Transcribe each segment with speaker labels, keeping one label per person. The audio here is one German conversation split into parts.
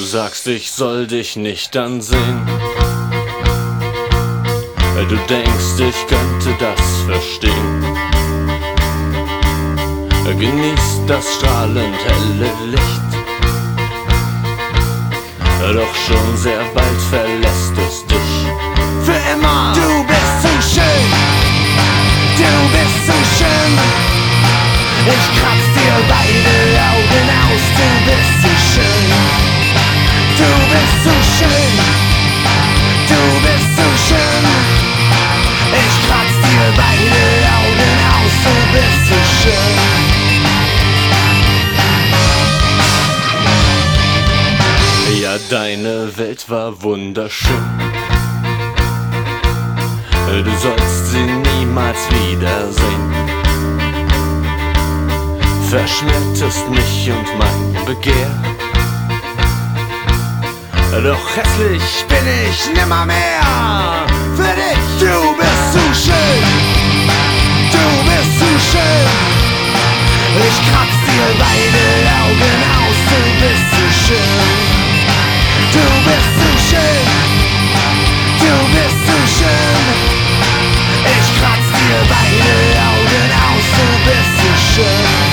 Speaker 1: sagst, ich soll dich nicht ansehen. Du denkst, ich könnte das verstehen. Genießt das strahlend helle Licht, doch schon sehr bald verlässt es dich. Für immer!
Speaker 2: Du bist zu schön, du bist zu schön. Ich kratz dir beide Augen aus, du bist zu schön. Du bist zu schön, du bist zu schön. Ich kratz dir beide Augen aus, du bist zu schön.
Speaker 1: Ja, deine Welt war wunderschön. Du sollst sie niemals wiedersehen. Verschmettest mich und mein Begehr. Doch hässlich bin ich nimmermehr für dich.
Speaker 2: Du bist zu schön, du bist zu schön. Ich kratz dir beide Augen aus, du bist zu schön. Du bist zu schön, du bist zu schön. Ich kratz dir beide Augen aus, du bist zu schön.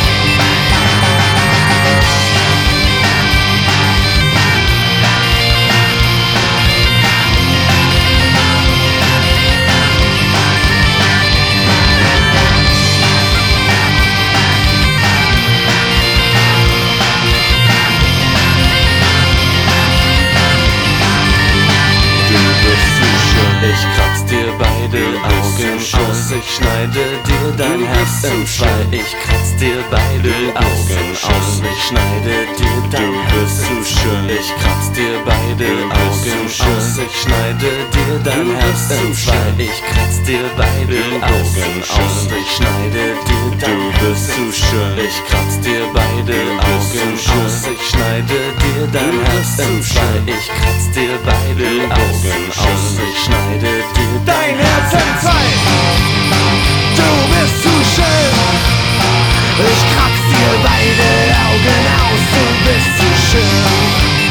Speaker 1: Ich kratz dir beide Augen aus, ich schneide dir dein Herz entzwei. Ich kratz dir beide Augen aus, ich schneide dir dein Herz entzwei. Ich kratz dir beide Augen aus, ich schneide dir dein Herz entzwei. Ich kratz dir beide Augen aus, ich schneide dir dein Herz entzwei. Ich kratz dir beide Augen aus, ich schneide dir dein Herz entzwei. Ich kratz dir beide Augen aus, ich schneide dir
Speaker 2: dein Herz entzwei. Du bist zu schön. Ich kratz dir beide Augen aus, du bist zu schön.